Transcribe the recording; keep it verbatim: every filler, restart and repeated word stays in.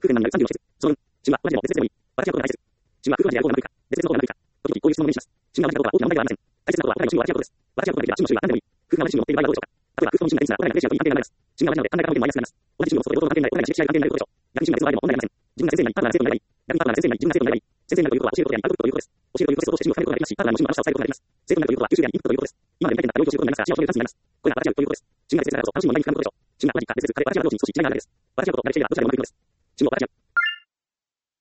空間のみなるさんじゅうの施設。その分、旬は同じでも別々でもいい。私はことが大切。旬は空間の違いを何るか、別々のことが何るか。時々こういう質問を目にします。旬が同じかどうかは大きな問題ではありません。大切なことはお互いの旬を私はことです。私はことができれば旬の旬は何でもいい。空間が同じ旬を持っている場合はどうでしょうか。例えば空間の旬がいつならお互いがレシアという関係になります。旬が同じなので考え方のマイナスになります。同じ旬を持つと両方の関係になり、お互いが刺激し合い関係になることでしょう。逆に旬が別の場合でも問題ありません。自分が先生になり、パートナーが生徒になればいい。逆にパートナーが先生になり、自分が生徒になればいい。先生になるということは教えることやアウトプットということです。教えるというプロセスを通して旬を深めることができますし、パートナーの旬の話を抑えることができます。生徒になるということは吸収やインプットということです。今まで未体験だった領域を教えることになりますから、視野を広げるチャンスになります。これが私はということです。旬が別々だからこそ楽しみも前に進むことでしょう。旬が同じか別々かで私はどっちに少し違いがあるんです。私はことを誰かしらどちらでもうまくいくのです。旬を私は